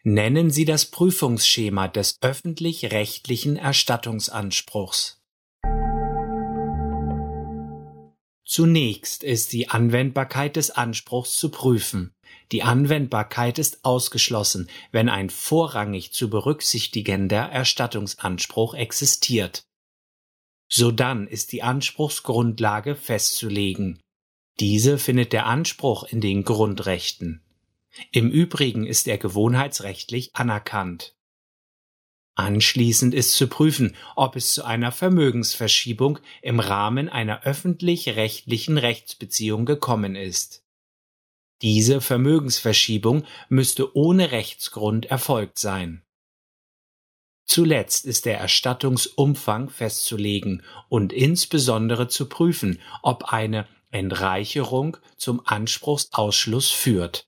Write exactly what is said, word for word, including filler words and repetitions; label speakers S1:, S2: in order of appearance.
S1: Nennen Sie das Prüfungsschema des öffentlich-rechtlichen Erstattungsanspruchs. Zunächst ist die Anwendbarkeit des Anspruchs zu prüfen. Die Anwendbarkeit ist ausgeschlossen, wenn ein vorrangig zu berücksichtigender Erstattungsanspruch existiert. Sodann ist die Anspruchsgrundlage festzulegen. Diese findet der Anspruch in den Grundrechten. Im Übrigen ist er gewohnheitsrechtlich anerkannt. Anschließend ist zu prüfen, ob es zu einer Vermögensverschiebung im Rahmen einer öffentlich-rechtlichen Rechtsbeziehung gekommen ist. Diese Vermögensverschiebung müsste ohne Rechtsgrund erfolgt sein. Zuletzt ist der Erstattungsumfang festzulegen und insbesondere zu prüfen, ob eine Entreicherung zum Anspruchsausschluss führt.